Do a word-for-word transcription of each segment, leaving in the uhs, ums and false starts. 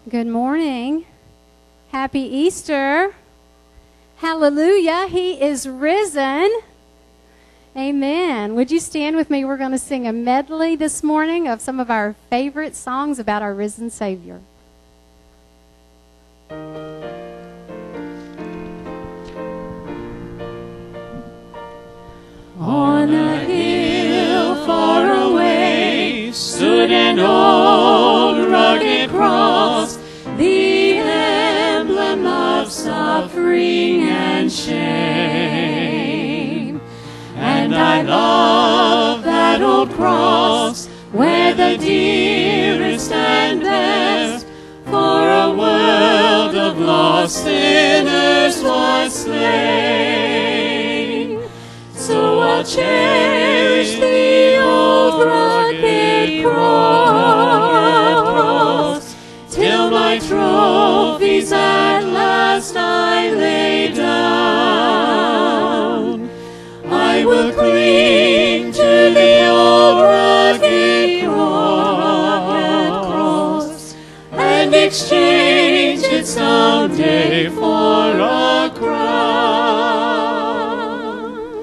Good morning. Happy Easter. Hallelujah. He is risen. Amen. Would you stand with me? We're going to sing a medley this morning of some of our favorite songs about our risen Savior. On a hill far away stood an old rugged cross, the emblem of suffering and shame. And I love that old cross where the dearest and best for a world of lost sinners was slain. So I'll cherish the old rugged cross till my trophies at last I lay down. I will cling to the old rugged cross and exchange it someday for a crown.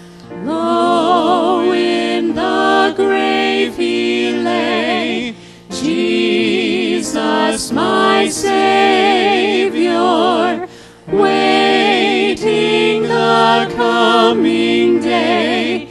Low in the grave he lay, Jesus my Savior, waiting the coming day,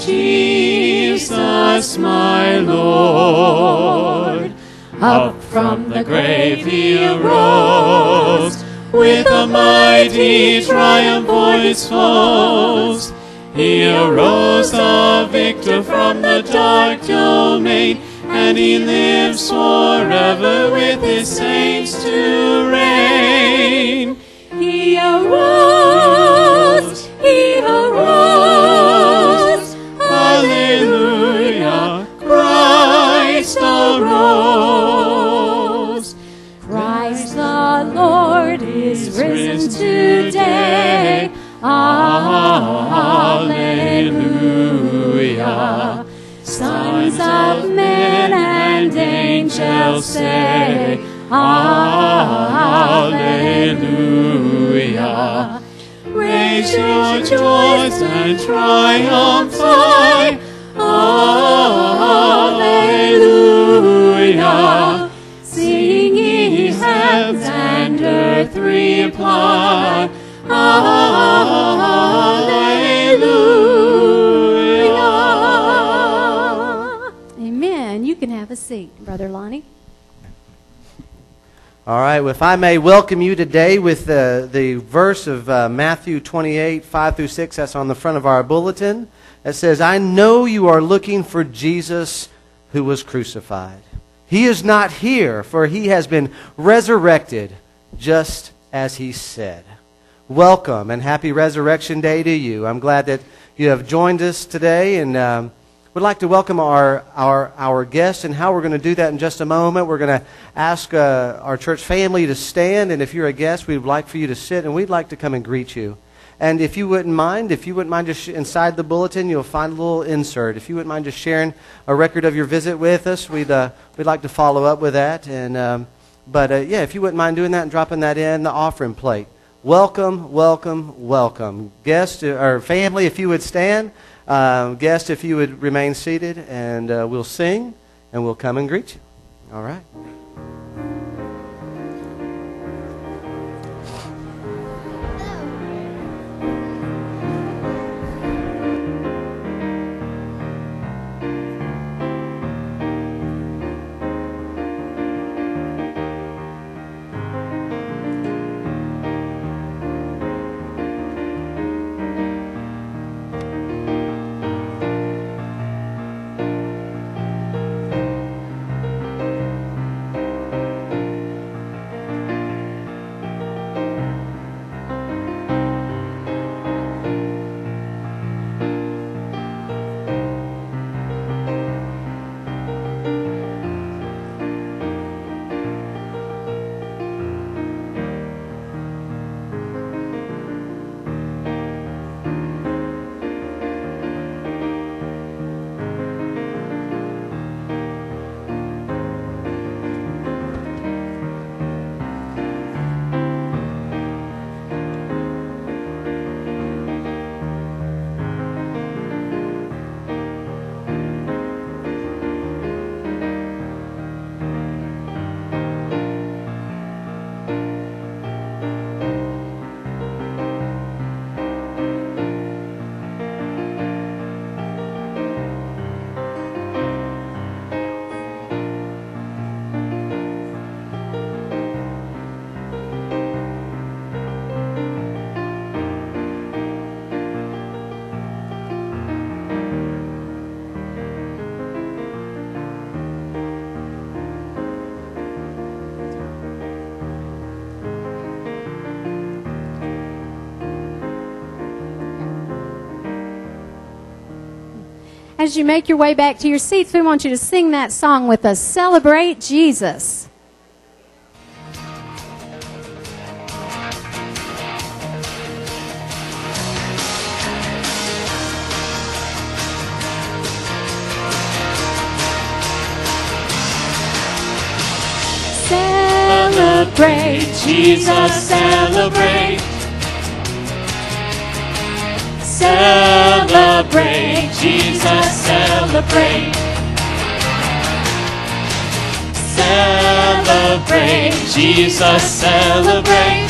Jesus my Lord. Up from the grave he arose, with a mighty triumph o'er his foes. He arose a victor from the dark domain, and he lives forever with his saints to reign. He arose, he arose, hallelujah, Christ arose. Christ the Lord is risen today, hallelujah. Sons of men and angels say, hallelujah. Raise your joys and triumphs high, hallelujah. Sing ye heavens and earth reply, hallelujah. Amen. You can have a seat, Brother Lonnie. All right, well, if I may welcome you today with the, the verse of uh, Matthew twenty-eight, five through six, that's on the front of our bulletin. That says, I know you are looking for Jesus who was crucified. He is not here, for he has been resurrected, just as he said. Welcome and happy Resurrection Day to you. I'm glad that you have joined us today, and um, would like to welcome our, our, our guests, and how we're going to do that in just a moment. We're going to ask uh, our church family to stand, and if you're a guest, we'd like for you to sit, and we'd like to come and greet you. And if you wouldn't mind, if you wouldn't mind just sh- inside the bulletin, you'll find a little insert. If you wouldn't mind just sharing a record of your visit with us, we'd, uh, we'd like to follow up with that. And um, But uh, yeah, if you wouldn't mind doing that and dropping that in the offering plate. Welcome, welcome, welcome. Guests or family, if you would stand. Um, guests, if you would remain seated, and uh, we'll sing, and we'll come and greet you. All right. As you make your way back to your seats, we want you to sing that song with us. Celebrate Jesus. Celebrate, Jesus, celebrate. Celebrate, Jesus, celebrate. Celebrate, Jesus, celebrate.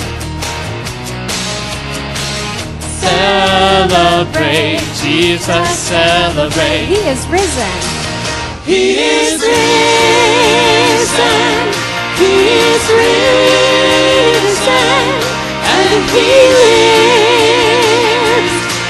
Celebrate, Jesus, celebrate. He is risen. He is risen. He is risen, and He lives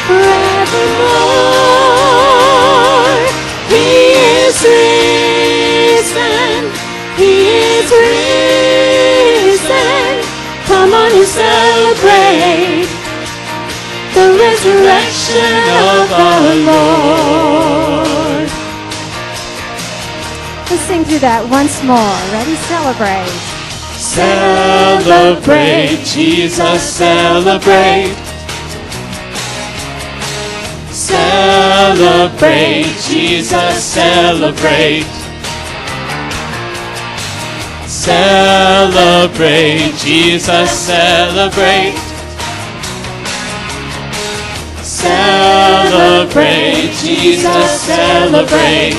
forevermore. He is risen. He is risen. Come on and celebrate the resurrection of our Lord. Let's sing through that once more. Ready? Celebrate. Celebrate, Jesus, celebrate. Celebrate, Jesus, celebrate. Celebrate, Jesus, celebrate. Celebrate, Jesus, celebrate.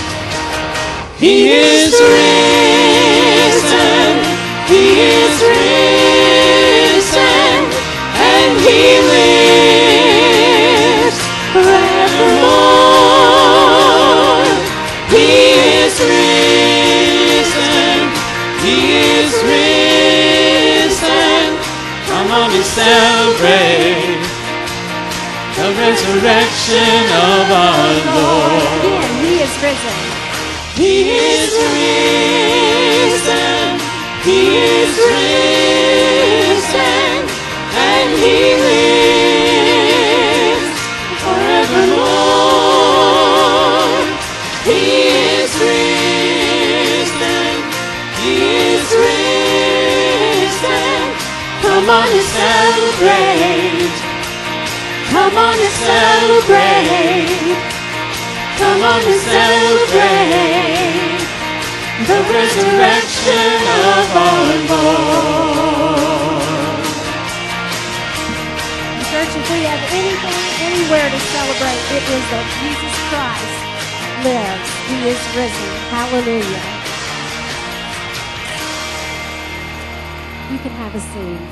He is risen, He is risen, and He lives forevermore. He is risen, He is risen. Come on and celebrate the resurrection of our Lord. Again, He is risen. He is risen, He is risen, and He lives forevermore. He is risen, He is risen. Come on and celebrate. Come on and celebrate. Come on and celebrate the resurrection of our Lord. Church, if we have anything, anywhere to celebrate, it is that Jesus Christ lives. He is risen. Hallelujah. You can have a seat.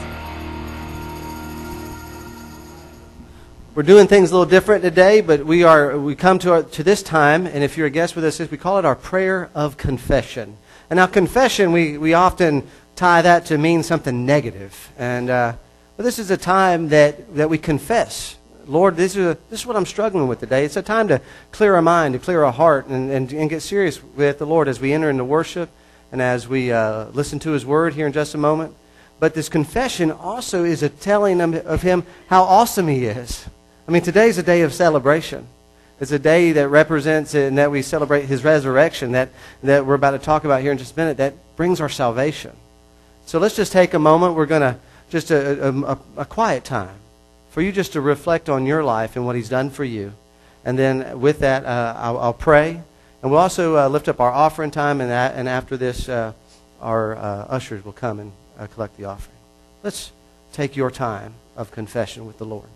We're doing things a little different today, but we are we come to our, to this time, and if you're a guest with us, we call it our prayer of confession. And now, confession, we, we often tie that to mean something negative, and uh, but this is a time that, that we confess. Lord, this is a, this is what I'm struggling with today. It's a time to clear our mind, to clear our heart, and, and, and get serious with the Lord as we enter into worship and as we uh, listen to His Word here in just a moment. But this confession also is a telling of Him how awesome He is. I mean, today's a day of celebration. It's a day that represents it and that we celebrate His resurrection that, that we're about to talk about here in just a minute that brings our salvation. So let's just take a moment. We're going to just a, a, a quiet time for you just to reflect on your life and what He's done for you. And then with that, uh, I'll, I'll pray. And we'll also uh, lift up our offering time. And, that, and after this, uh, our uh, ushers will come and uh, collect the offering. Let's take your time of confession with the Lord.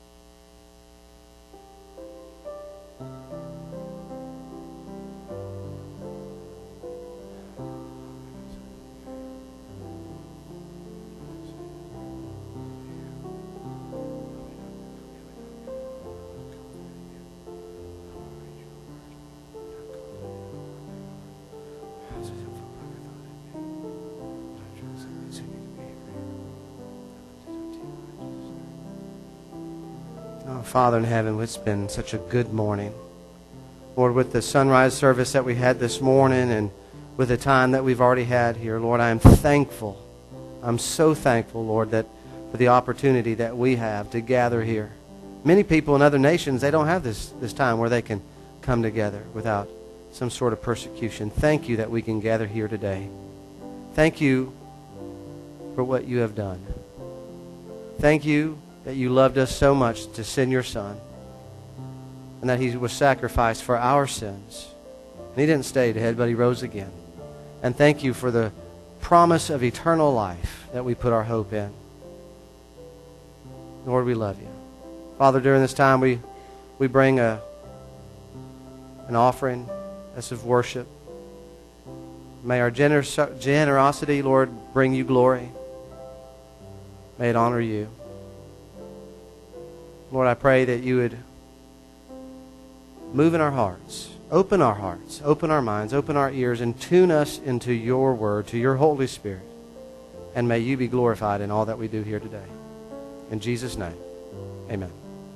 Oh, Father in heaven, it's been such a good morning. Lord, with the sunrise service that we had this morning and with the time that we've already had here, Lord, I am thankful. I'm so thankful, Lord, that for the opportunity that we have to gather here. Many people in other nations, they don't have this, this time where they can come together without some sort of persecution. Thank you that we can gather here today. Thank you for what you have done. Thank you that you loved us so much to send your Son, and that he was sacrificed for our sins. And he didn't stay dead, but he rose again. And thank you for the promise of eternal life that we put our hope in. Lord, we love you. Father, during this time we, we bring a, an offering as of worship. May our gener- generosity, Lord, bring you glory. May it honor you. Lord, I pray that you would move in our hearts, open our hearts, open our minds, open our ears, and tune us into your word, to your Holy Spirit. And may you be glorified in all that we do here today. In Jesus' name, amen.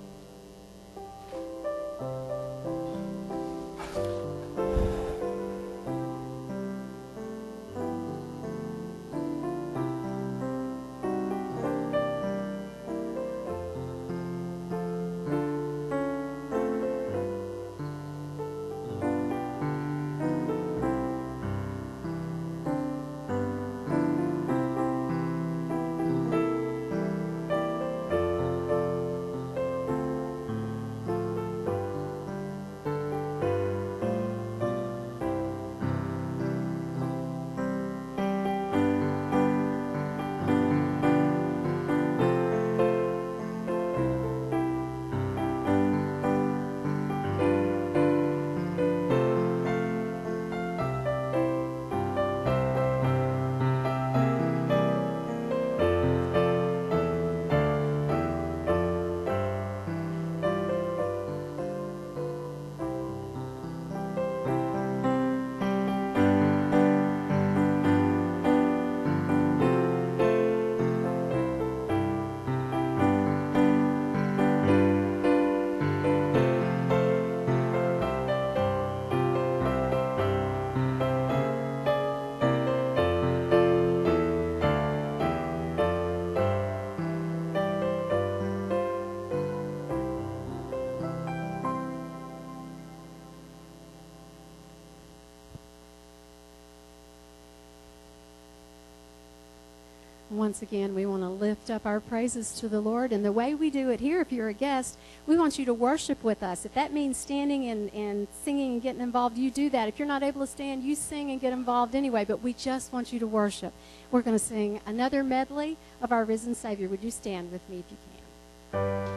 Once again, we want to lift up our praises to the Lord. And the way we do it here, if you're a guest, we want you to worship with us. If that means standing and, and singing and getting involved, you do that. If you're not able to stand, you sing and get involved anyway. But we just want you to worship. We're going to sing another medley of our risen Savior. Would you stand with me if you can?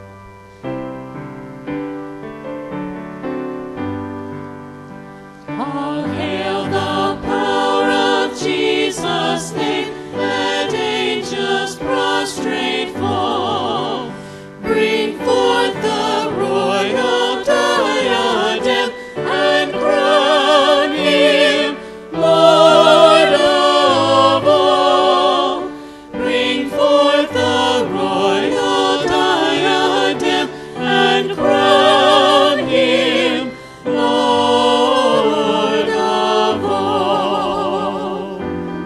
All hail the power of Jesus' name. Let angels prostrate fall. Bring forth the royal diadem and crown him Lord of all. Bring forth the royal diadem and crown him Lord of all.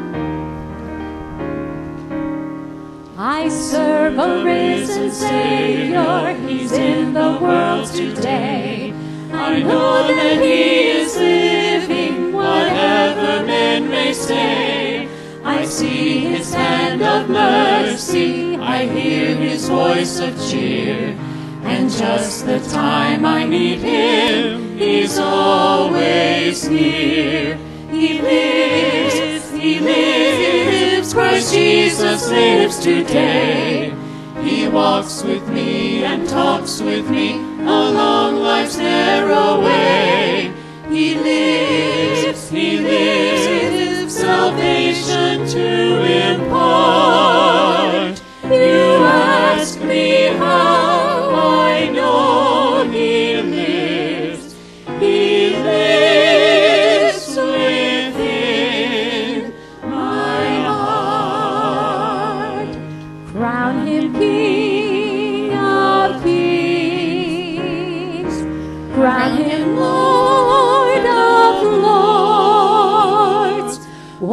I serve a risen Savior, He's in the world today. I know that He is living, whatever men may say. I see His hand of mercy, I hear His voice of cheer. And just the time I need Him, He's always near. He lives, He lives, Christ Jesus lives today. He walks with me and talks with me along life's narrow way. He lives, He lives, salvation to impart. You ask me how I know He lives. He lives within my heart. Crown Him King of kings. Crown Him Lord of lords.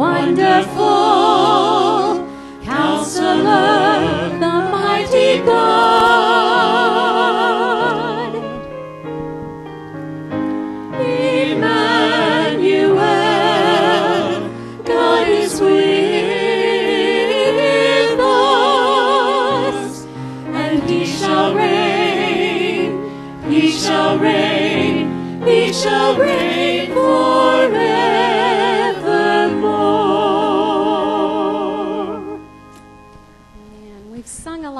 Wonderful Counselor, the mighty God.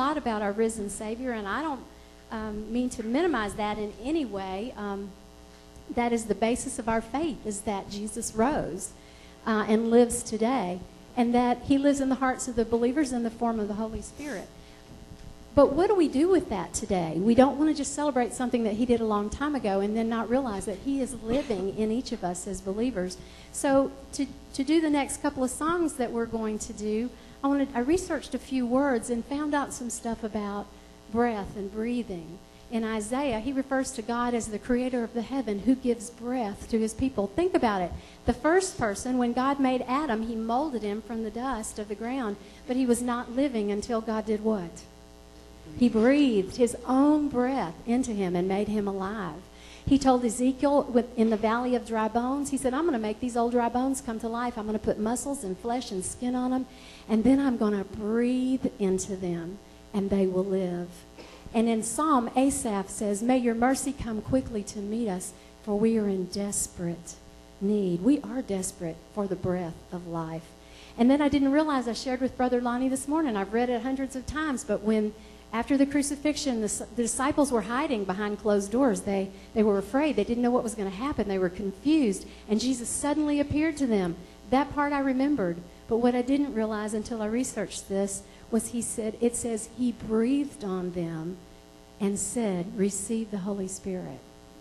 lot about our risen Savior, and I don't um, mean to minimize that in any way. Um, that is the basis of our faith, is that Jesus rose uh, and lives today, and that he lives in the hearts of the believers in the form of the Holy Spirit. But what do we do with that today? We don't want to just celebrate something that he did a long time ago and then not realize that he is living in each of us as believers. So to, to do the next couple of songs that we're going to do, I, wanted, I researched a few words and found out some stuff about breath and breathing. In Isaiah, he refers to God as the creator of the heaven who gives breath to his people. Think about it. The first person, when God made Adam, he molded him from the dust of the ground, but he was not living until God did what? He breathed his own breath into him and made him alive. He told Ezekiel in the valley of dry bones, he said, I'm going to make these old dry bones come to life. I'm going to put muscles and flesh and skin on them, and then I'm going to breathe into them, and they will live. And in Psalm, Asaph says, may your mercy come quickly to meet us, for we are in desperate need. We are desperate for the breath of life. And then I didn't realize, I shared with Brother Lonnie this morning, I've read it hundreds of times, but when after the crucifixion, the, the disciples were hiding behind closed doors. They, they were afraid. They didn't know what was going to happen. They were confused. And Jesus suddenly appeared to them. That part I remembered. But what I didn't realize until I researched this was he said, it says he breathed on them and said, receive the Holy Spirit.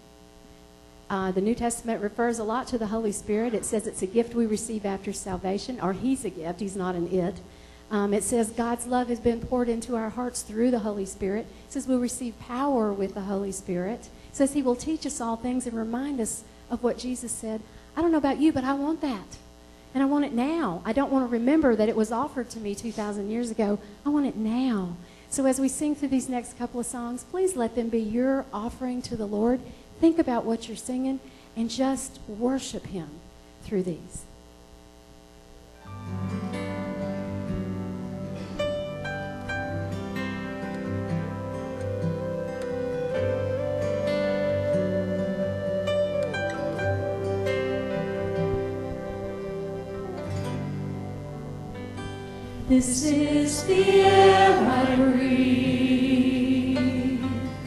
Uh, the New Testament refers a lot to the Holy Spirit. It says it's a gift we receive after salvation, or he's a gift. He's not an it. Um, it says God's love has been poured into our hearts through the Holy Spirit. It says we'll receive power with the Holy Spirit. It says he will teach us all things and remind us of what Jesus said. I don't know about you, but I want that. And I want it now. I don't want to remember that it was offered to me two thousand years ago. I want it now. So as we sing through these next couple of songs, please let them be your offering to the Lord. Think about what you're singing and just worship him through these. This is the air I breathe.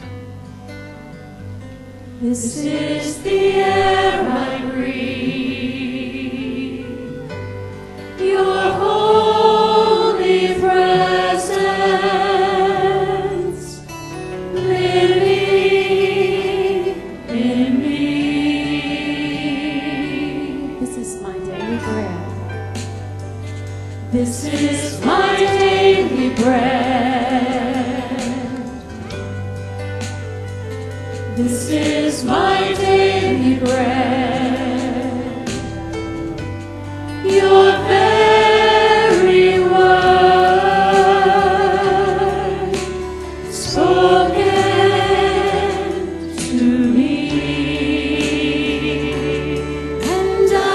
This is the air I breathe. Your holy presence living in me. This is my daily bread. This is my daily bread. This is my daily bread. Your very word spoken to me. And I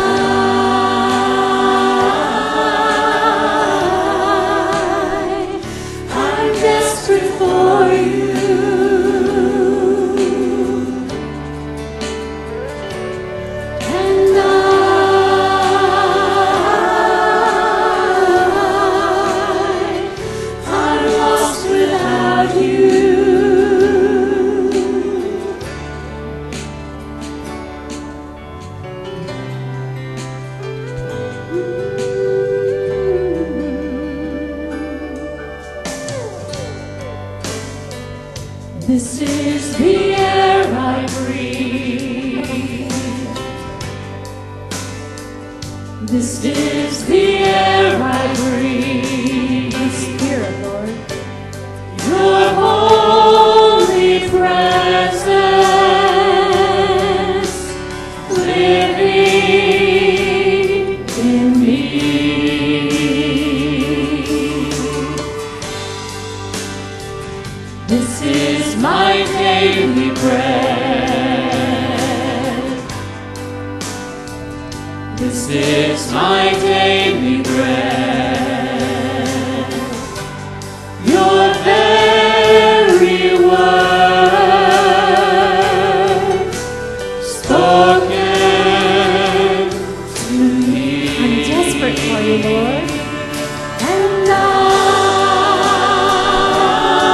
for you, and I, I'm lost without you. This is the air I breathe. This is the air I breathe. Your Spirit, Lord. Your holy presence living in me. This is my daily bread. This is my daily bread. Your very word spoken to me. I'm desperate for you, Lord. And I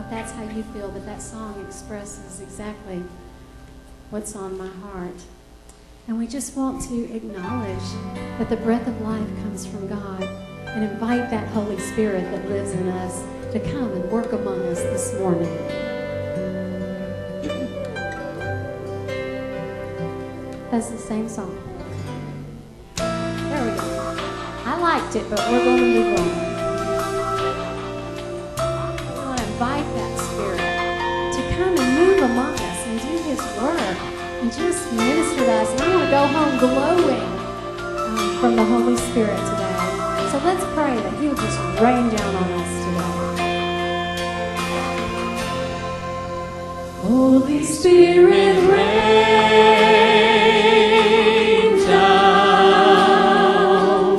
if that's how you feel, but that song expresses exactly what's on my heart. And we just want to acknowledge that the breath of life comes from God and invite that Holy Spirit that lives in us to come and work among us this morning. That's the same song. There we go. I liked it, but we're going to move on. We want to invite that Spirit to come and move among us and do His work and just minister to us. And I want to go home glowing um, from the Holy Spirit today. So let's pray that He will just rain down on us today. Holy Spirit, rain down,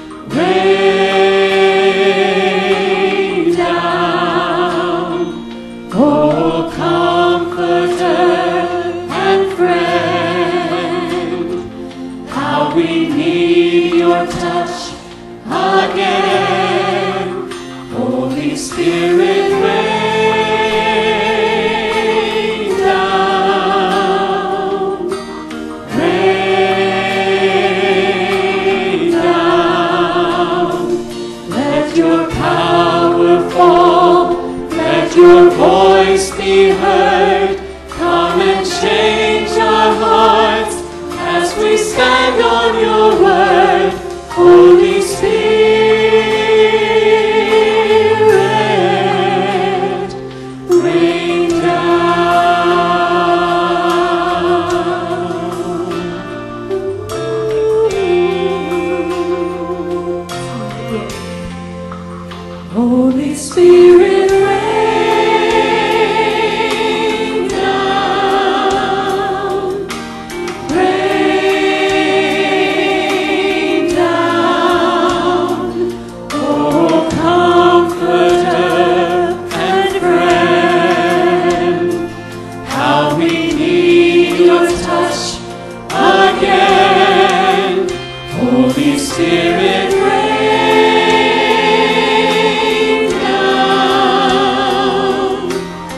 rain down, oh Comforter and friend, how we need your touch again. Holy Spirit, rain. Your voice be heard, come and change our hearts as we stand on your word. Holy Spirit, rain down. Holy Spirit, rain. Spirit, rain down,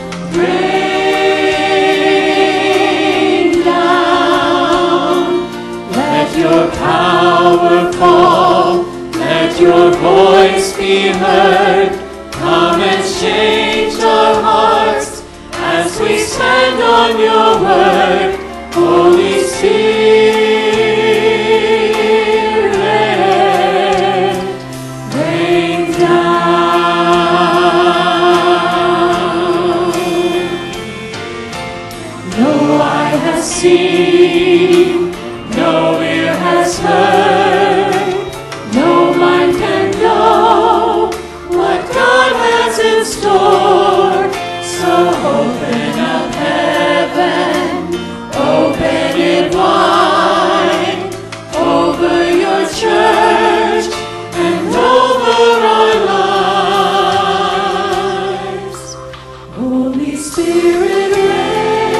rain down. Let your power fall, let your voice be heard. Come and change our hearts as we stand on your word. Holy Spirit. Seen, no ear has heard, no mind can know what God has in store. So open up heaven, open it wide, over your church and over our lives. Holy Spirit, rain.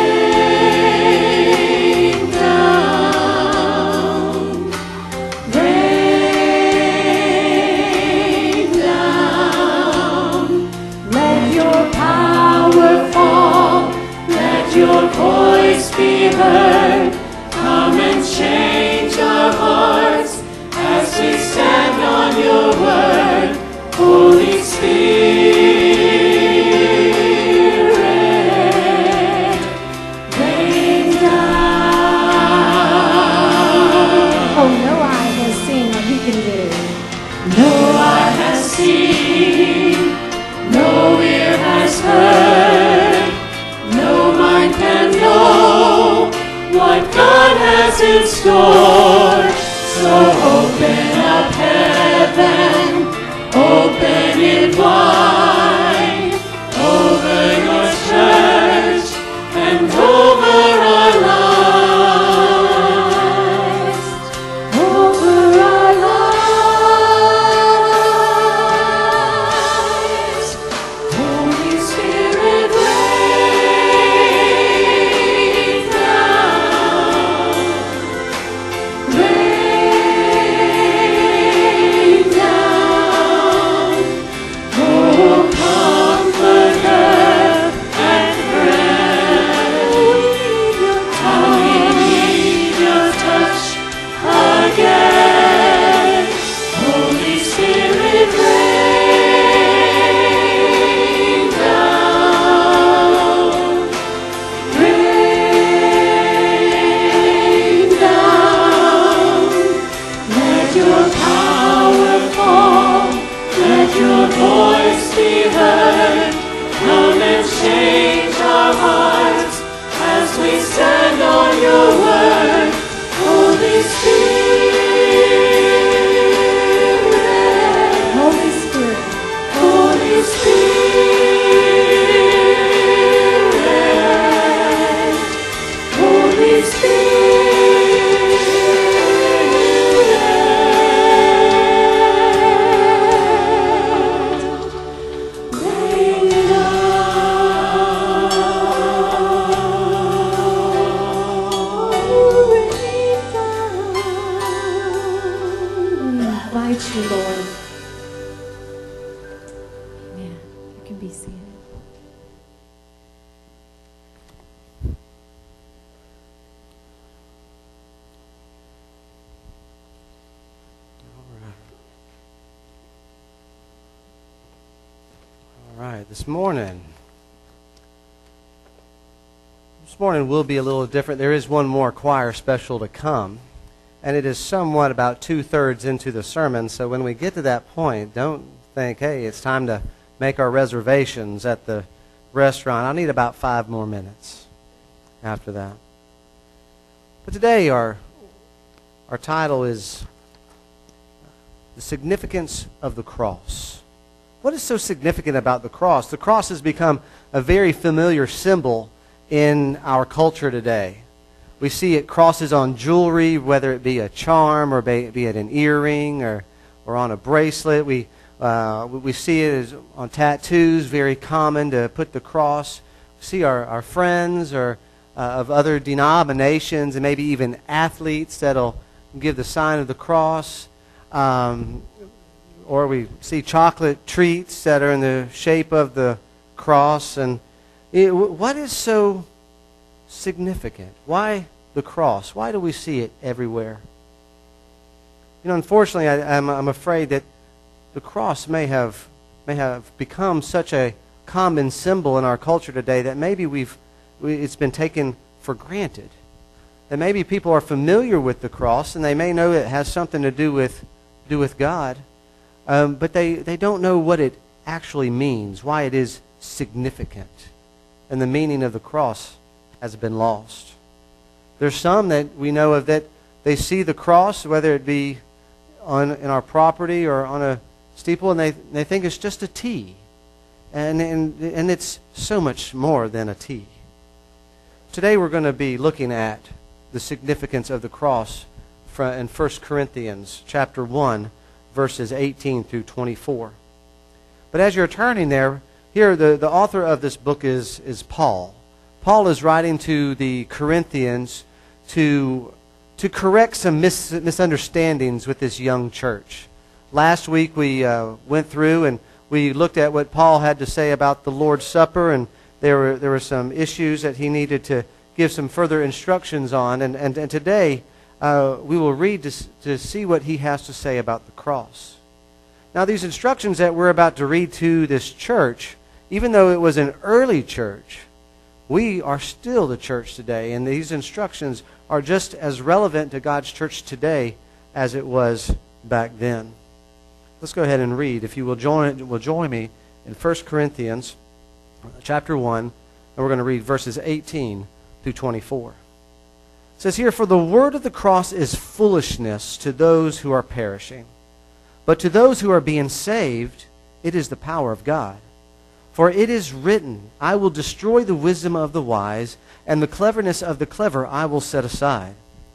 Your voice be heard, come and change our hearts as we stand on your word. Holy Spirit, rain down. Oh, no eye has seen what He can do. No eye has seen, no ear has heard, no mind can know what God has in store. So open up heaven, open it wide, over your church and over our lives, over our lives. Holy Spirit, rain down, rain down. be heard. Come and change our hearts as we stand on your word. Holy Spirit, Holy Spirit, Holy Spirit, Holy Spirit. you, Lord. Amen. You can be seated. All right, this morning. This morning will be a little different. There is one more choir special to come, and it is somewhat about two-thirds into the sermon, so when we get to that point, don't think, hey, it's time to make our reservations at the restaurant. I'll need about five more minutes after that. But today our, our title is The Significance of the Cross. What is so significant about the cross? The cross has become a very familiar symbol in our culture today. We see it crosses on jewelry, whether it be a charm or be, be it an earring or, or on a bracelet. We, uh, we see it as on tattoos, very common to put the cross. We see our, our friends or uh, of other denominations and maybe even athletes that'll give the sign of the cross. Um, or we see chocolate treats that are in the shape of the cross. And it, what is so significant? Why the cross? Why do we see it everywhere? You know, unfortunately, I, I'm, I'm afraid that the cross may have may have become such a common symbol in our culture today that maybe we've we, it's been taken for granted. That maybe people are familiar with the cross and they may know it has something to do with do with God, um, but they they don't know what it actually means, why it is significant, and the meaning of the cross has been lost. There's some that we know of that they see the cross, whether it be on in our property or on a steeple, and they they think it's just a T, and and and it's so much more than a T. Today we're going to be looking at the significance of the cross in First Corinthians chapter one, verses eighteen through twenty-four. But as you're turning there, here the, the author of this book is is Paul. Paul is writing to the Corinthians to, to correct some mis- misunderstandings with this young church. Last week we uh, went through and we looked at what Paul had to say about the Lord's Supper, and there were, there were some issues that he needed to give some further instructions on. And, and, and today uh, we will read to, to see what he has to say about the cross. Now, these instructions that we're about to read to this church, even though it was an early church, we are still the church today, and these instructions are just as relevant to God's church today as it was back then. Let's go ahead and read. If you will join, will join me in First Corinthians chapter one, and we're going to read verses eighteen through twenty-four. It says here, "For the word of the cross is foolishness to those who are perishing, but to those who are being saved, it is the power of God. For it is written, I will destroy the wisdom of the wise, and the cleverness of the clever I will set aside.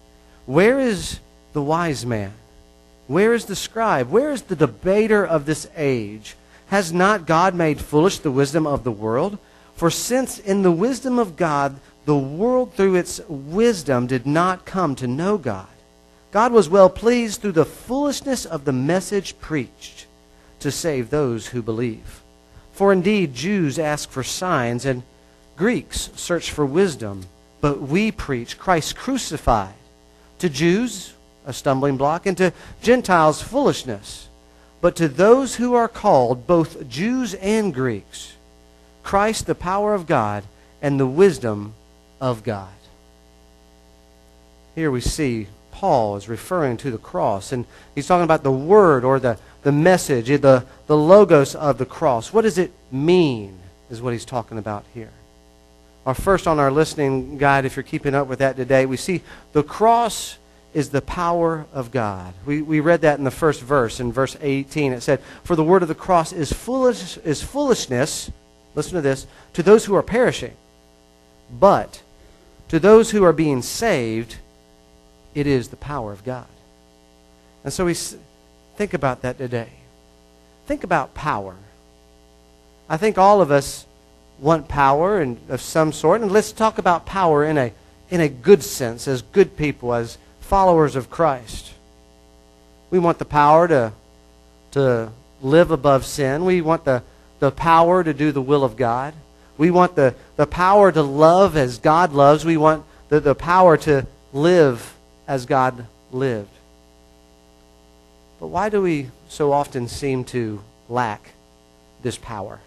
Where is the wise man? Where is the scribe? Where is the debater of this age? Has not God made foolish the wisdom of the world? For since in the wisdom of God, the world through its wisdom did not come to know God, God was well pleased through the foolishness of the message preached to save those who believe. For indeed, Jews ask for signs, and Greeks search for wisdom. But we preach Christ crucified. To Jews, a stumbling block, and to Gentiles, foolishness. But to those who are called, both Jews and Greeks, Christ, the power of God, and the wisdom of God." Here we see Paul is referring to the cross, and he's talking about the word or the, the message, the, the logos of the cross. What does it mean is what he's talking about here. Our first on our listening guide, if you're keeping up with that today, we see the cross is the power of God. We, we read that in the first verse, in verse eighteen. It said, "For the word of the cross is foolish is foolishness," listen to this, "to those who are perishing. But to those who are being saved, it is the power of God." And so we s- think about that today. Think about power. I think all of us want power and of some sort, and let's talk about power in a in a good sense, as good people, as followers of Christ. We want the power to to live above sin. We want the, the power to do the will of God. We want the, the power to love as God loves. We want the, the power to live as God lived. But why do we so often seem to lack this power?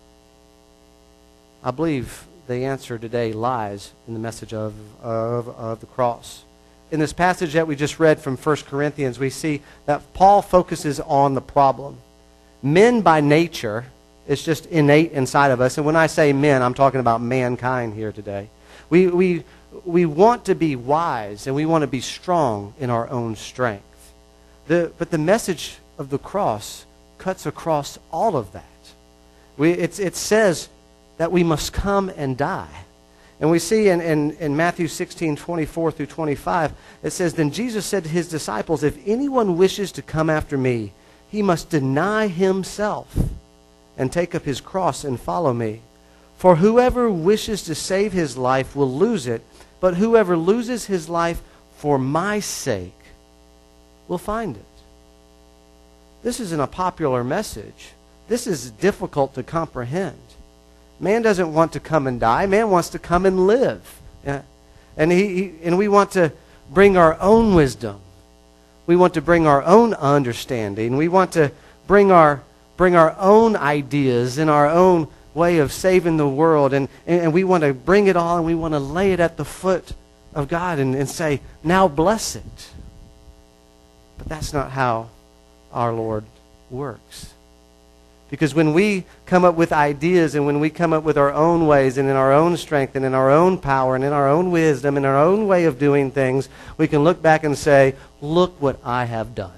I believe the answer today lies in the message of, of, of the cross. In this passage that we just read from First Corinthians, we see that Paul focuses on the problem. Men by nature, it's just innate inside of us. And when I say men, I'm talking about mankind here today. We, we, we want to be wise and we want to be strong in our own strength. The, but the message of the cross cuts across all of that. We, it's, it says that we must come and die. And we see in, in, in Matthew sixteen, twenty-four through twenty-five, it says, "Then Jesus said to his disciples, 'If anyone wishes to come after me, he must deny himself and take up his cross and follow me. For whoever wishes to save his life will lose it, but whoever loses his life for my sake will find it.'" This isn't a popular message. This is difficult to comprehend. Man doesn't want to come and die. Man wants to come and live. Yeah. And, he, he, and we want to bring our own wisdom. We want to bring our own understanding. We want to bring our, bring our own ideas and our own way of saving the world. And, and, and we want to bring it all and we want to lay it at the foot of God and, and say, "Now bless it." But that's not how our Lord works. Because when we come up with ideas and when we come up with our own ways and in our own strength and in our own power and in our own wisdom and our own way of doing things, we can look back and say, "Look what I have done."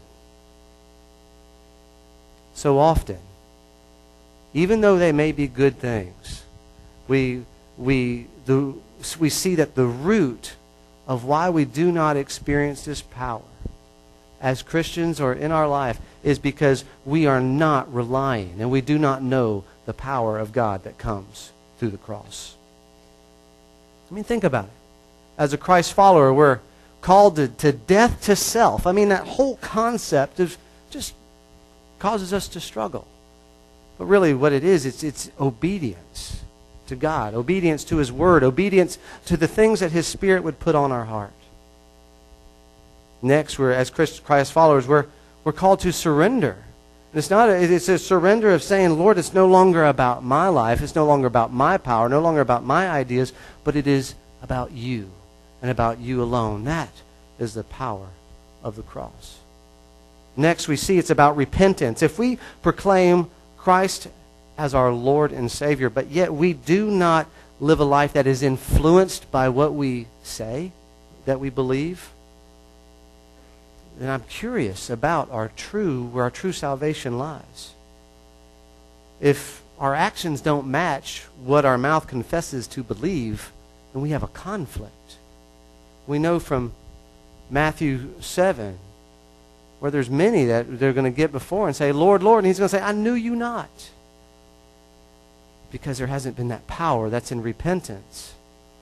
So often, even though they may be good things, we, we, the, we see that the root of why we do not experience this power as Christians or in our life is because we are not relying and we do not know the power of God that comes through the cross. I mean, think about it. As a Christ follower, we're called to, to death to self. I mean, that whole concept of just causes us to struggle. But really what it is, it's, it's obedience to God, obedience to His Word, obedience to the things that His Spirit would put on our heart. Next, we're as Christ followers, we're we're called to surrender. And it's not a, it's a surrender of saying, "Lord, it's no longer about my life, it's no longer about my power, no longer about my ideas, but it is about you and about you alone." That is the power of the cross. Next, we see it's about repentance. If we proclaim Christ as our Lord and Savior, but yet we do not live a life that is influenced by what we say, that we believe, then I'm curious about our true, where our true salvation lies. If our actions don't match what our mouth confesses to believe, then we have a conflict. We know from Matthew seven, where there's many that they're going to get before and say, "Lord, Lord," and He's going to say, "I knew you not." Because there hasn't been that power that's in repentance.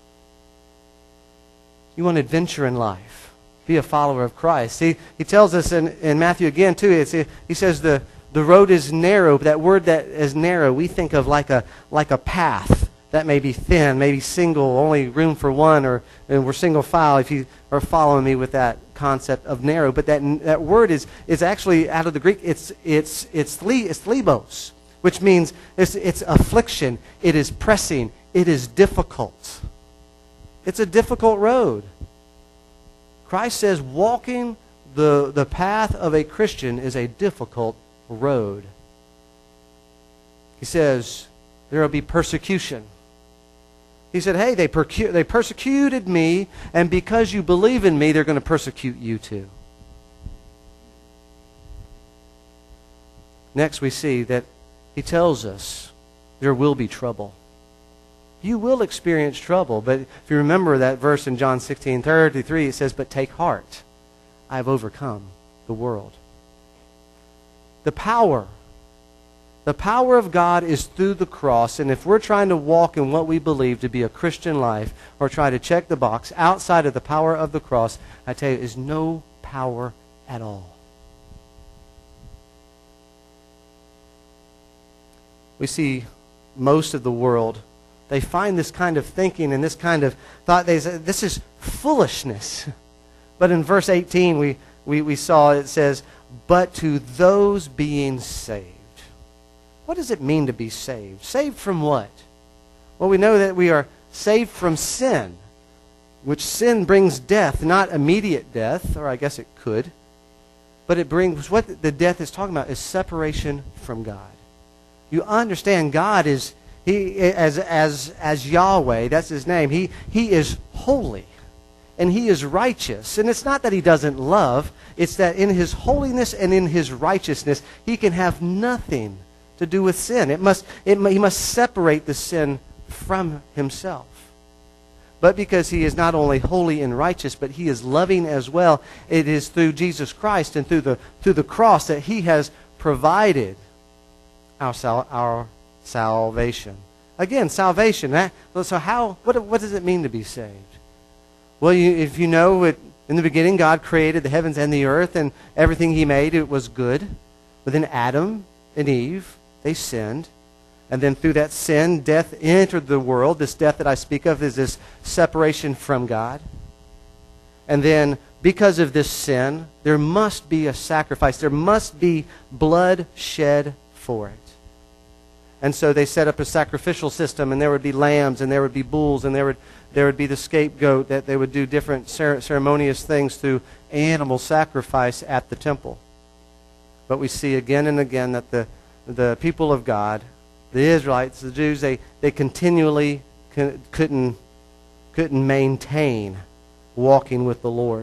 You want adventure in life. Be a follower of Christ. He, he tells us in, in Matthew again, too, it's, he says the, the road is narrow. That word that is narrow, we think of like a, like a path that may be thin, maybe single, only room for one, or and we're single file if you are following me with that concept of narrow. But that, that word is, is actually out of the Greek, it's, it's, it's, it's thlebos, which means it's, it's affliction, it is pressing, it is difficult. It's a difficult road. Christ says walking the, the path of a Christian is a difficult road. He says there will be persecution. He said, hey, they, percu- they persecuted me, and because you believe in me, they're going to persecute you too. Next, we see that he tells us there will be trouble. You will experience trouble, but if you remember that verse in John sixteen thirty-three, it says, but take heart, I have overcome the world. The power, the power of God is through the cross, and if we're trying to walk in what we believe to be a Christian life, or try to check the box outside of the power of the cross, I tell you, is no power at all. We see most of the world, they find this kind of thinking and this kind of thought, they say, this is foolishness. But in verse eighteen, we, we, we saw it says, but to those being saved. What does it mean to be saved? Saved from what? Well, we know that we are saved from sin, which sin brings death, not immediate death, or I guess it could, but it brings, what the death is talking about is separation from God. You understand God is, He as as as Yahweh, that's his name. He he is holy and he is righteous. And it's not that he doesn't love, it's that in his holiness and in his righteousness, he can have nothing to do with sin. It must it he must separate the sin from himself. But because he is not only holy and righteous, but he is loving as well, it is through Jesus Christ and through the through the cross that he has provided our sal- our salvation. Again, salvation. That, so how? What, what does it mean to be saved? Well, you, if you know, it, in the beginning, God created the heavens and the earth, and everything he made, it was good. But then Adam and Eve, they sinned. And then through that sin, death entered the world. This death that I speak of is this separation from God. And then because of this sin, there must be a sacrifice. There must be blood shed for it. And so they set up a sacrificial system, and there would be lambs, and there would be bulls, and there would there would be the scapegoat, that they would do different cer- ceremonious things through animal sacrifice at the temple. But we see again and again that the the people of God, the Israelites, the Jews, they, they continually c- couldn't couldn't maintain walking with the Lord.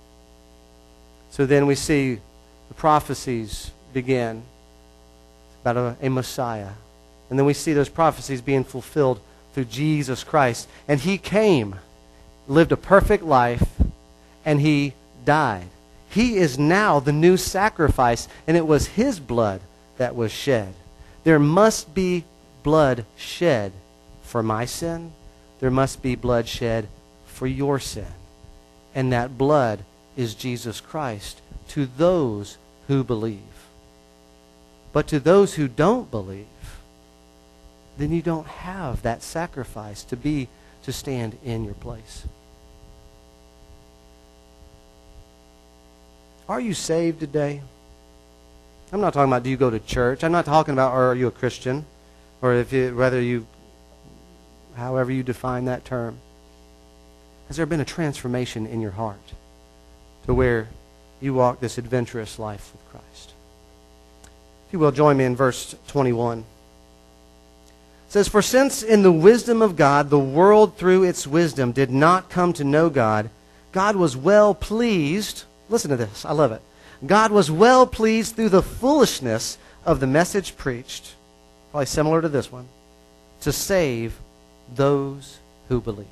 So then we see the prophecies begin about a, a Messiah. And then we see those prophecies being fulfilled through Jesus Christ. And he came, lived a perfect life, and he died. He is now the new sacrifice, and it was his blood that was shed. There must be blood shed for my sin. There must be blood shed for your sin. And that blood is Jesus Christ to those who believe. But to those who don't believe, then you don't have that sacrifice to be, to stand in your place. Are you saved today? I'm not talking about do you go to church. I'm not talking about are you a Christian, or if you, whether you, however you define that term. Has there been a transformation in your heart to where you walk this adventurous life with Christ? If you will, join me in verse twenty-one. It says, for since in the wisdom of God, the world through its wisdom did not come to know God, God was well pleased. Listen to this. I love it. God was well pleased through the foolishness of the message preached, probably similar to this one, to save those who believe.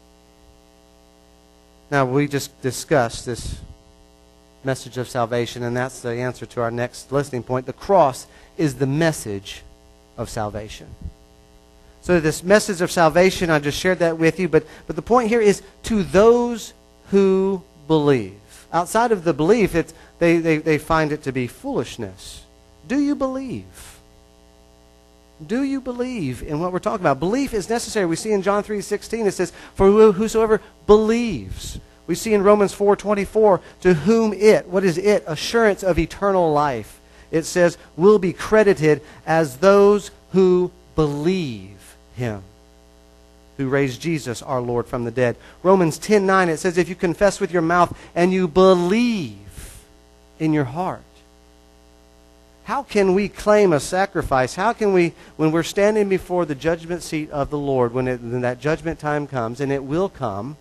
Now, we just discussed this message of salvation, and that's the answer to our next listening point. The cross is the message of salvation. So this message of salvation, I just shared that with you, but, but the point here is to those who believe. Outside of the belief, it's, they, they, they find it to be foolishness. Do you believe? Do you believe in what we're talking about? Belief is necessary. We see in John three sixteen, it says, for whosoever believes. We see in Romans four twenty-four, to whom it, what is it? Assurance of eternal life. It says, will be credited as those who believe him. who raised Jesus, our Lord, from the dead. Romans ten nine, it says, if you confess with your mouth and you believe in your heart. How can we claim a sacrifice? How can we, when we're standing before the judgment seat of the Lord, when, it, when that judgment time comes, and it will come,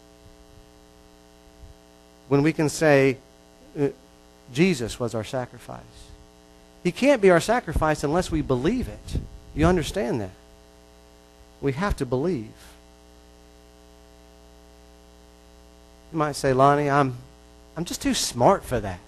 when we can say, Jesus was our sacrifice. He can't be our sacrifice unless we believe it. You understand that? We have to believe. You might say, Lonnie, I'm, I'm just too smart for that.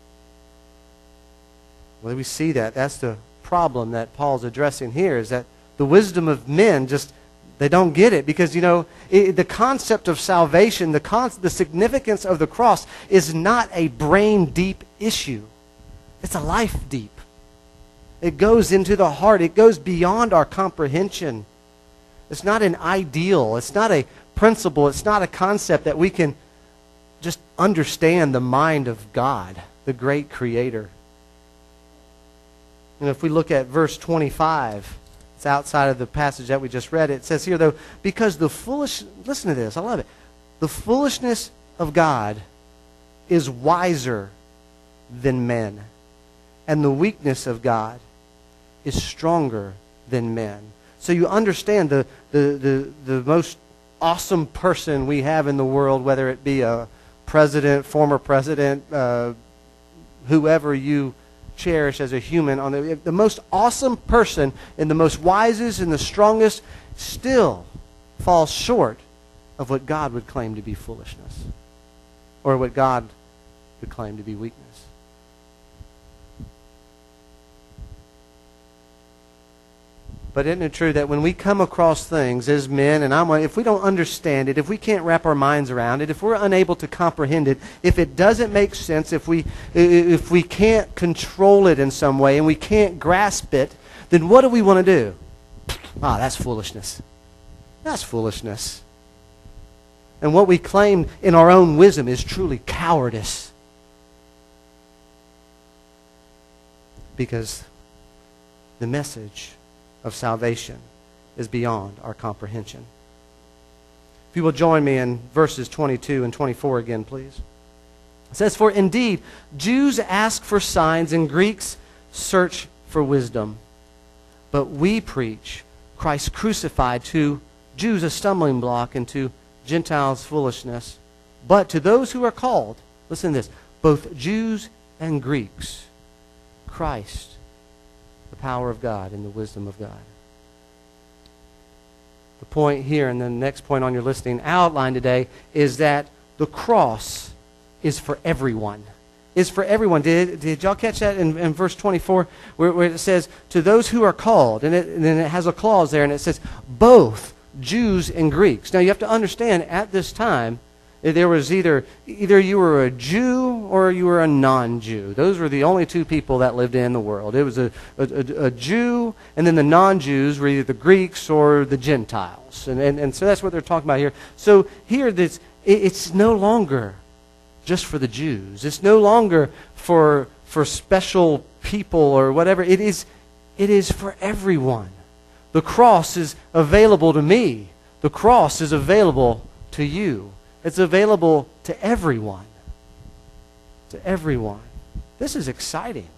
Well, we see that. That's the problem that Paul's addressing here, is that the wisdom of men just, they don't get it. Because, you know, it, the concept of salvation, the, con- the significance of the cross is not a brain-deep issue. It's a life-deep. It goes into the heart. It goes beyond our comprehension. It's not an ideal. It's not a principle. It's not a concept that we can just understand the mind of God, the great Creator. And if we look at verse twenty-five, it's outside of the passage that we just read. It says here, though, because the foolish, listen to this, I love it. The foolishness of God is wiser than men, and the weakness of God is stronger than men. So you understand the, the, the, the most awesome person we have in the world, whether it be a president, former president, uh, whoever you cherish as a human, on the, the most awesome person and the most wisest and the strongest still falls short of what God would claim to be foolishness, or what God would claim to be weakness. But isn't it true that when we come across things as men, and I'm, if we don't understand it, if we can't wrap our minds around it, if we're unable to comprehend it, if it doesn't make sense, if we, if we can't control it in some way and we can't grasp it, then what do we want to do? Ah, that's foolishness. That's foolishness. And what we claim in our own wisdom is truly cowardice. Because the message of salvation is beyond our comprehension. If you will join me in verses twenty-two and twenty-four again, please. It says, for indeed, Jews ask for signs and Greeks search for wisdom. But we preach Christ crucified, to Jews a stumbling block and to Gentiles foolishness. But to those who are called, listen to this, both Jews and Greeks, Christ, the power of God and the wisdom of God. The point here, and the next point on your listening outline today, is that the cross is for everyone. Is for everyone. Did, did y'all catch that in, in verse twenty-four, where, where it says, to those who are called, and, it, and then it has a clause there, and it says, both Jews and Greeks. Now you have to understand, at this time, there was either either you were a Jew or you were a non-Jew. Those were the only two people that lived in the world. It was a, a, a Jew, and then the non-Jews were either the Greeks or the Gentiles. And, and, and so that's what they're talking about here. So here, this, it, it's no longer just for the Jews. It's no longer for, for special people or whatever. It is, it is for everyone. The cross is available to me. The cross is available to you. It's available to everyone. To everyone. This is exciting.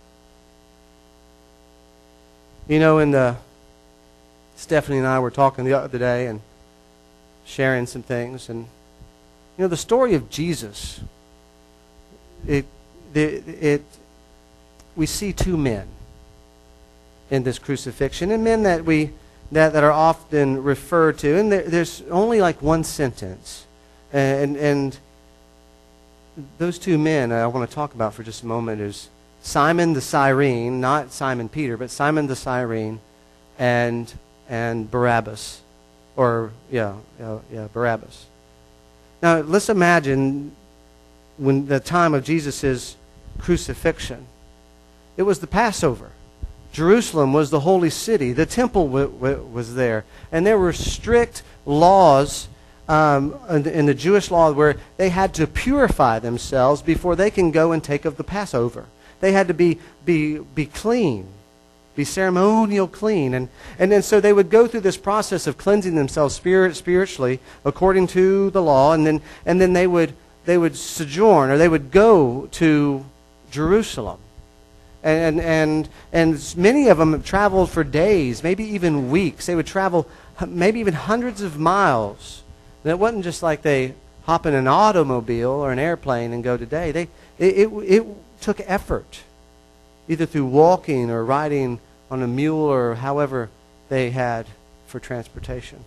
You know, in the Stephanie and I were talking the other day and sharing some things, and you know, the story of Jesus, it, it, it we see two men in this crucifixion, and men that we that, that are often referred to, and there, there's only like one sentence. And, and those two men I want to talk about for just a moment is Simon the Cyrene, not Simon Peter, but Simon the Cyrene, and and Barabbas, or yeah, yeah, yeah, Barabbas. Now let's imagine when the time of Jesus' crucifixion, it was the Passover. Jerusalem was the holy city. The temple w- w- was there, and there were strict laws. Um, in, the, in the Jewish law, where they had to purify themselves before they can go and take of the Passover. They had to be be be clean be ceremonial clean. And, and then so they would go through this process of cleansing themselves spirit, spiritually according to the law, and then and then they would they would sojourn, or they would go to Jerusalem. And and and many of them traveled for days, maybe even weeks. They would travel maybe even hundreds of miles. And it wasn't just like they hop in an automobile or an airplane and go today. They it, it, it took effort, either through walking or riding on a mule or however they had for transportation.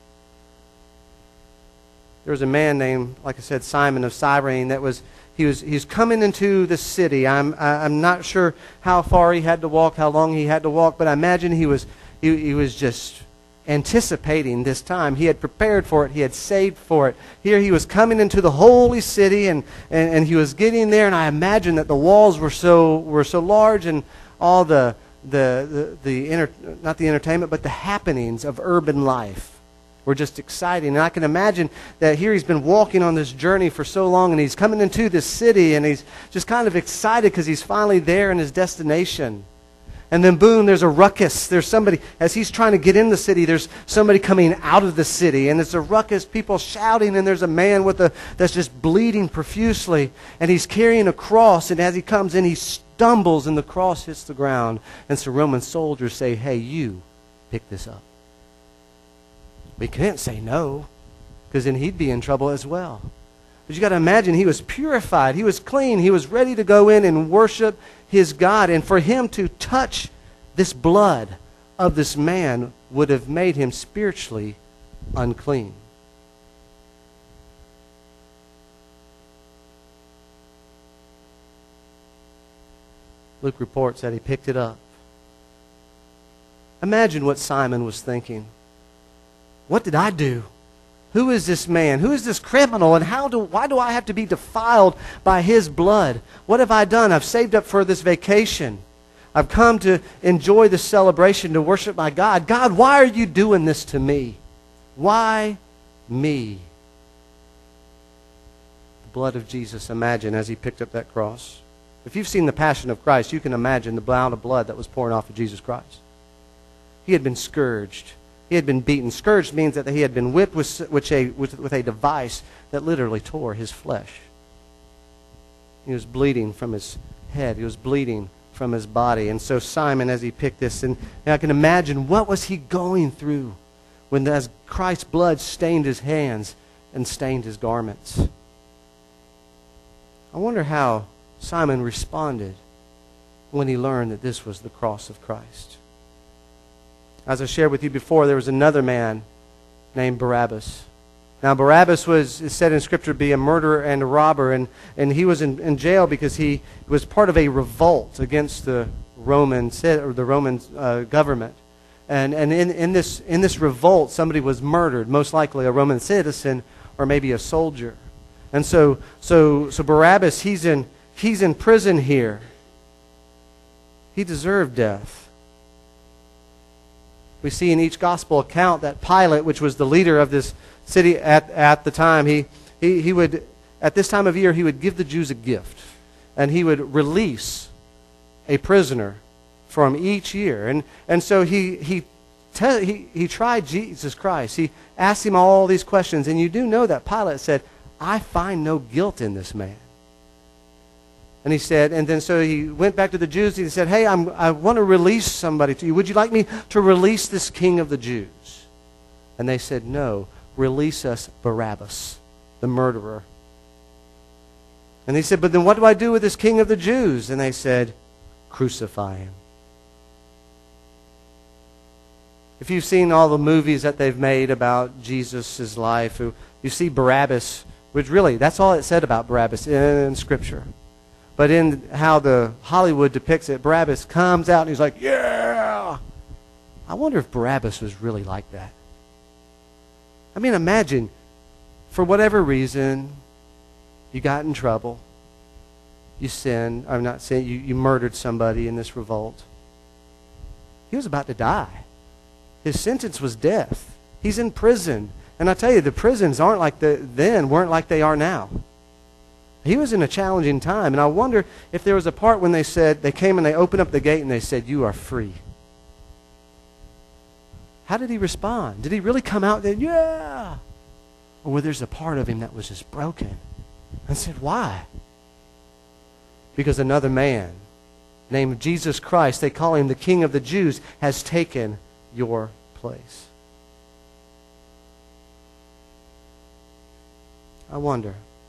There was a man named, like I said, Simon of Cyrene. That was he was he's coming into the city. I'm I, I'm not sure how far he had to walk, how long he had to walk, but I imagine he was he, he was just anticipating this time. He had prepared for it. He had saved for it. Here he was coming into the holy city, and, and, and he was getting there, and I imagine that the walls were so were so large, and all the the the, the inter, not the entertainment, but the happenings of urban life were just exciting. And I can imagine that here he's been walking on this journey for so long, and he's coming into this city, and he's just kind of excited because he's finally there in his destination. And then boom, there's a ruckus. There's somebody, as he's trying to get in the city, there's somebody coming out of the city. And it's a ruckus, people shouting, and there's a man with a that's just bleeding profusely. And he's carrying a cross, and as he comes in, he stumbles, and the cross hits the ground. And some Roman soldiers say, "Hey, you, pick this up." We can't say no, because then he'd be in trouble as well. But you got to imagine, he was purified, he was clean, he was ready to go in and worship his God. And for him to touch this blood of this man would have made him spiritually unclean. Luke reports that he picked it up. Imagine what Simon was thinking. What did I do? Who is this man? Who is this criminal? And how do why do I have to be defiled by his blood? What have I done? I've saved up for this vacation. I've come to enjoy this celebration, to worship my God. God, why are you doing this to me? Why me? The blood of Jesus, imagine, as he picked up that cross. If you've seen the Passion of Christ, you can imagine the amount of blood that was pouring off of Jesus Christ. He had been scourged. He had been beaten. Scourged means that he had been whipped with, with, a, with, with a device that literally tore his flesh. He was bleeding from his head. He was bleeding from his body. And so Simon, as he picked this, and, and I can imagine, what was he going through when as Christ's blood stained his hands and stained his garments? I wonder how Simon responded when he learned that this was the cross of Christ. As I shared with you before, there was another man named Barabbas. Now, Barabbas was is said in Scripture to be a murderer and a robber, and, and he was in, in jail because he was part of a revolt against the Roman or the Roman uh, government. And and in, in this in this revolt, somebody was murdered, most likely a Roman citizen or maybe a soldier. And so so so Barabbas, he's in he's in prison here. He deserved death. We see in each gospel account that Pilate, which was the leader of this city at, at the time, he, he, he would, at this time of year, he would give the Jews a gift. And he would release a prisoner from each year. And, and so he, he, te- he, he tried Jesus Christ. He asked him all these questions. And you do know that Pilate said, "I find no guilt in this man." And he said, and then so he went back to the Jews and he said, "Hey, I'm, I want to release somebody to you. Would you like me to release this king of the Jews?" And they said, "No, release us Barabbas, the murderer." And he said, "But then what do I do with this king of the Jews?" And they said, "Crucify him." If you've seen all the movies that they've made about Jesus' life, you see Barabbas, which really, that's all it said about Barabbas in Scripture. But in how the Hollywood depicts it, Barabbas comes out and he's like, "Yeah!" I wonder if Barabbas was really like that. I mean, imagine, for whatever reason, you got in trouble. You sinned, I'm not saying you, you murdered somebody in this revolt. He was about to die. His sentence was death. He's in prison. And I tell you, the prisons aren't like the then, weren't like they are now. He was in a challenging time, and I wonder if there was a part when they said, they came and they opened up the gate and they said, "You are free." how did he respond? Did he really come out and, yeah? Or was there a part of him that was just broken? And said, why? Because another man named Jesus Christ, they call him the King of the Jews, has taken your place. I wonder.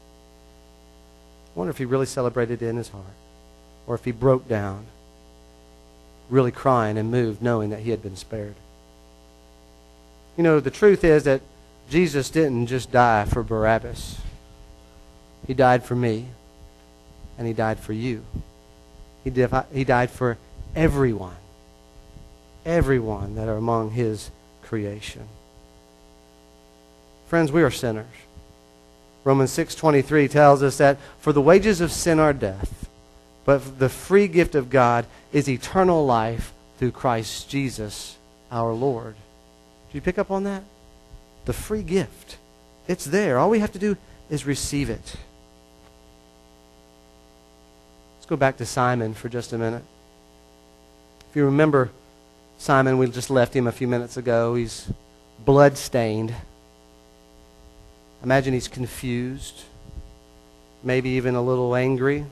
I wonder if he really celebrated it in his heart. Or if he broke down, really crying and moved, knowing that he had been spared. You know, the truth is that Jesus didn't just die for Barabbas. He died for me. And he died for you. He, div- he died for everyone. Everyone that are among his creation. Friends, we are sinners. Romans six twenty-three tells us that for the wages of sin are death, but the free gift of God is eternal life through Christ Jesus our Lord. Did you pick up on that? The free gift. It's there. All we have to do is receive it. Let's go back to Simon for just a minute. If you remember Simon, we just left him a few minutes ago. He's blood-stained. Imagine he's confused, maybe even a little angry,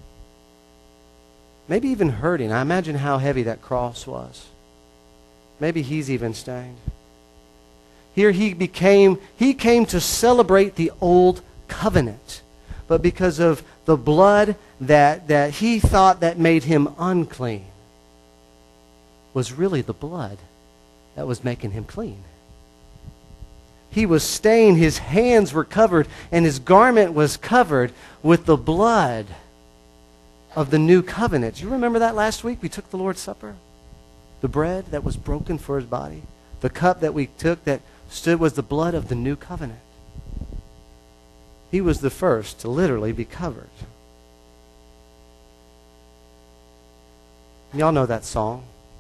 maybe even hurting. I imagine how heavy that cross was. Maybe he's even stained. Here he became, he came to celebrate the old covenant, but because of the blood that, that he thought that made him unclean was really the blood that was making him clean. He was stained, his hands were covered, and his garment was covered with the blood of the new covenant. Do you remember that last week? We took the Lord's Supper. The bread that was broken for his body. The cup that we took that stood was the blood of the new covenant. He was the first to literally be covered. Y'all know that song.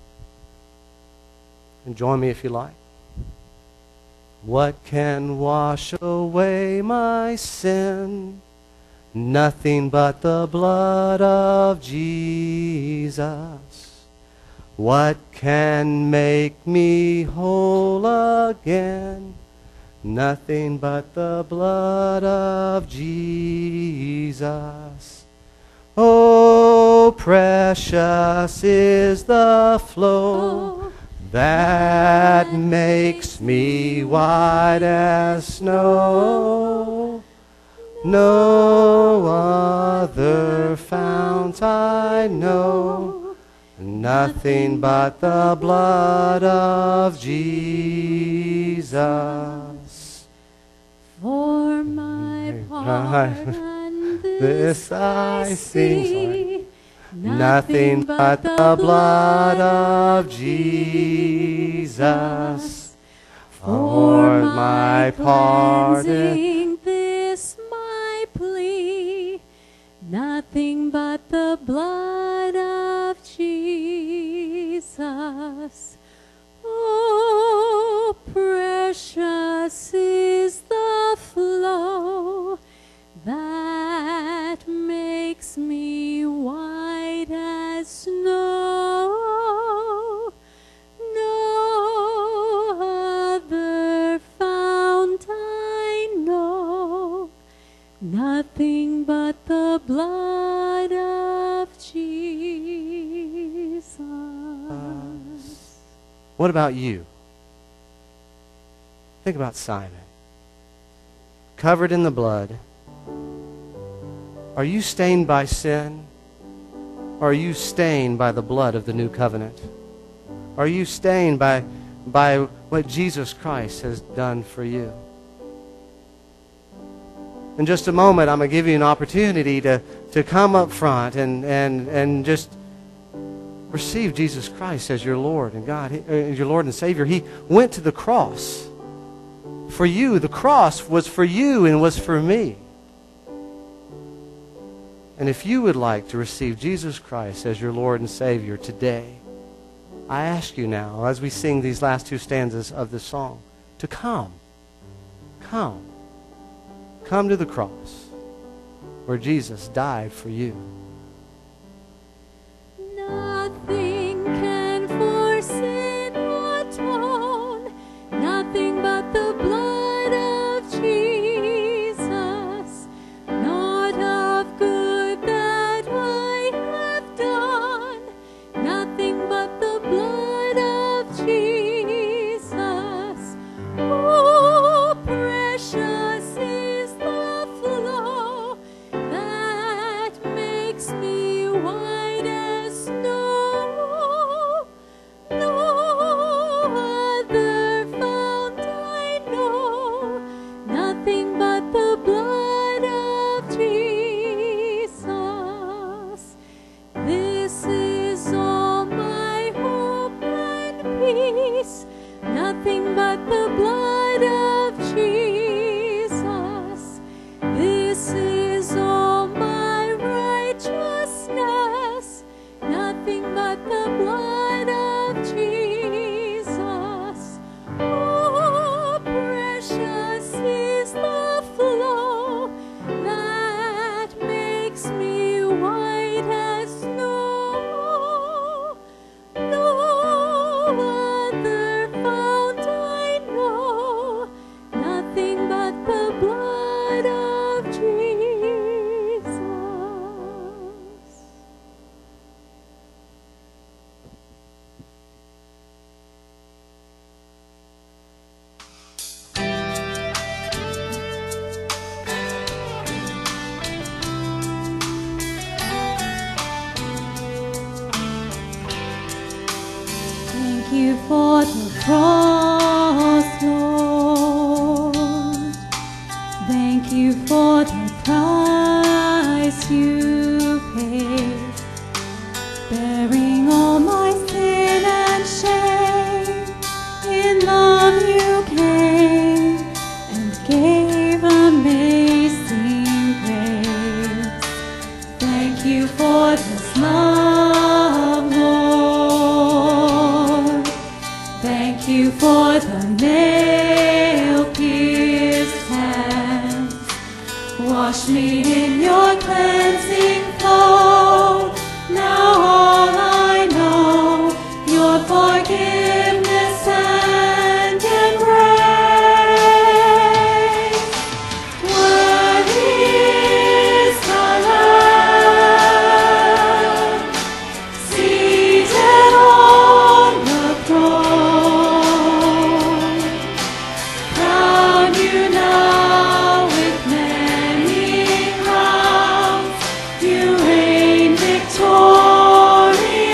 And join me if you like. What can wash away my sin? Nothing but the blood of Jesus. What can make me whole again? Nothing but the blood of Jesus. Oh, precious is the flow that makes me white as snow. No other fount I know, nothing but the blood of Jesus. For my part, and This I see, nothing but the blood of Jesus. For my pardon, this my plea, nothing but the blood of Jesus. Oh, precious is the flow that makes me white as snow. No other fount I know, nothing but the blood of Jesus. What about you? Think about Simon. Covered in the blood. Are you stained by sin? Or are you stained by the blood of the new covenant? Are you stained by, by what Jesus Christ has done for you? In just a moment, I'm going to give you an opportunity to, to come up front and, and, and just receive Jesus Christ as your Lord and God, as your Lord and Savior. He went to the cross for you. The cross was for you and was for me. And if you would like to receive Jesus Christ as your Lord and Savior today, I ask you now, as we sing these last two stanzas of this song, to come. Come. Come to the cross where Jesus died for you. Nothing can for sin atone, nothing but the blood of Jesus. This is all my righteousness, nothing but the blood of Jesus. Oh, precious is the flow that makes me white as snow. No other fount I know, nothing but the blood of Jesus. Thank you for the cross, Lord. Thank you for the price you paid, bearing all my sin and shame. In love you came and gave amazing grace. Thank you for this love, Lord. Thank you for the nail-pierced hands. Wash me in your cleansing flow. Now all I know, your forgiveness and embrace. Worthy is the Lamb, seated on the throne. Crown you now with many crowns. You reign victorious.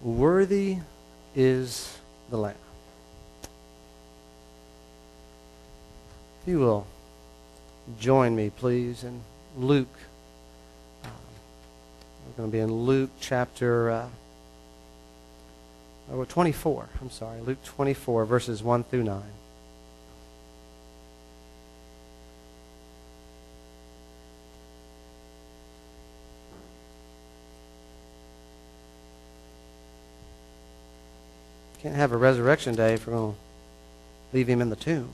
Worthy is the Lamb. If you will join me, please, in Luke. Uh, we're going to be in Luke chapter uh, oh, twenty-four. I'm sorry, Luke twenty-four, verses one through nine. Can't have a resurrection day if we're going to leave him in the tomb.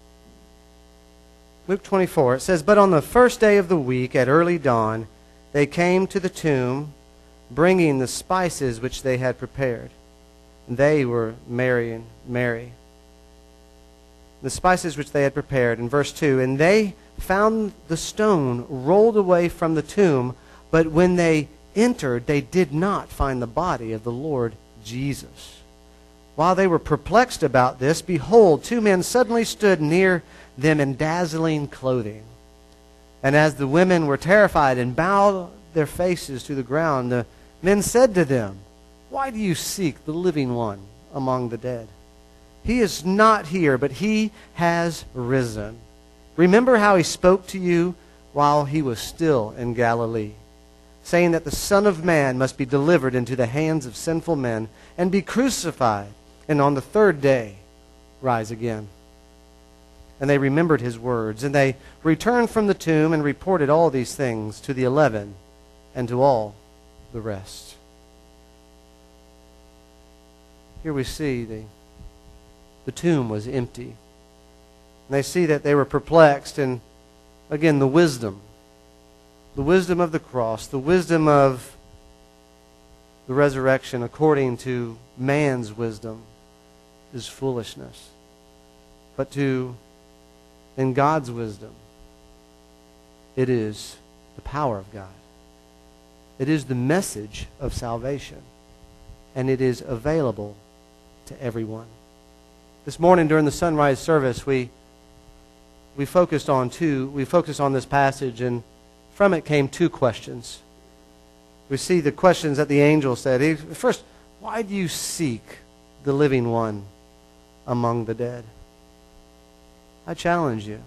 Luke twenty-four, it says, "But on the first day of the week, at early dawn, they came to the tomb, bringing the spices which they had prepared. And they were Mary and Mary. The spices which they had prepared." In verse two, "And they found the stone rolled away from the tomb, but when they entered, they did not find the body of the Lord Jesus. While they were perplexed about this, behold, two men suddenly stood near them in dazzling clothing. And as the women were terrified and bowed their faces to the ground, the men said to them, 'Why do you seek the living one among the dead? He is not here, but he has risen. Remember how he spoke to you while he was still in Galilee, saying that the Son of Man must be delivered into the hands of sinful men and be crucified, and on the third day rise again.' And they remembered his words, and they returned from the tomb and reported all these things to the eleven and to all the rest." Here we see the, the tomb was empty. And they see that they were perplexed, and again, the wisdom, the wisdom of the cross, the wisdom of the resurrection according to man's wisdom is foolishness. But to, in God's wisdom, it is the power of God. It is the message of salvation. And it is available to everyone. This morning during the sunrise service, we we focused on two, we focused on this passage, and from it came two questions. We see the questions that the angel said. He, first, why do you seek the living one among the dead? I challenge you.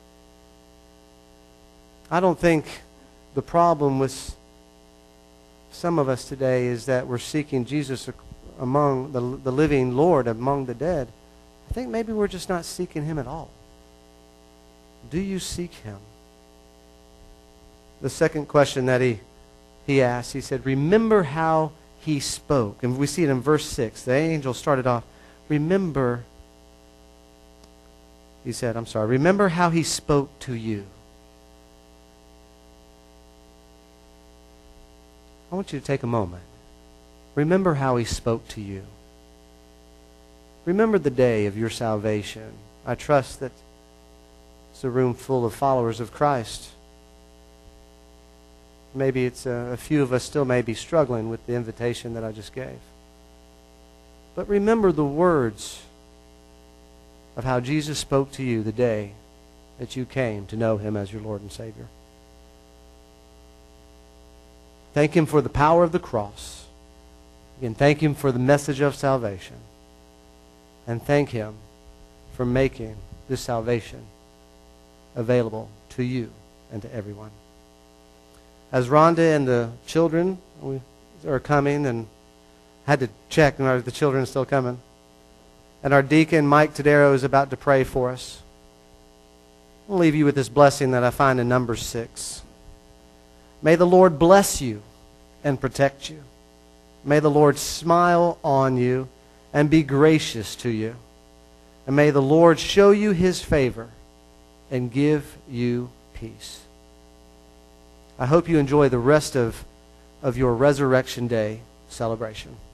I don't think the problem with some of us today is that we're seeking Jesus among the, the living Lord among the dead. I think maybe we're just not seeking him at all. Do you seek him? The second question that he, he asked, he said, remember how he spoke. And we see it in verse six. The angel started off, remember, he said, I'm sorry, remember how he spoke to you. I want you to take a moment. Remember how he spoke to you. Remember the day of your salvation. I trust that it's a room full of followers of Christ. Maybe it's a, a few of us still may be struggling with the invitation that I just gave. But remember the words of how Jesus spoke to you the day that you came to know him as your Lord and Savior. Thank him for the power of the cross. Again, thank him for the message of salvation. And thank him for making this salvation available to you and to everyone. As Rhonda and the children are coming, and I had to check, are the children still coming? And our deacon, Mike Tadero, is about to pray for us. I'll leave you with this blessing that I find in Numbers six. May the Lord bless you and protect you. May the Lord smile on you and be gracious to you. And may the Lord show you his favor and give you peace. I hope you enjoy the rest of, of your Resurrection Day celebration.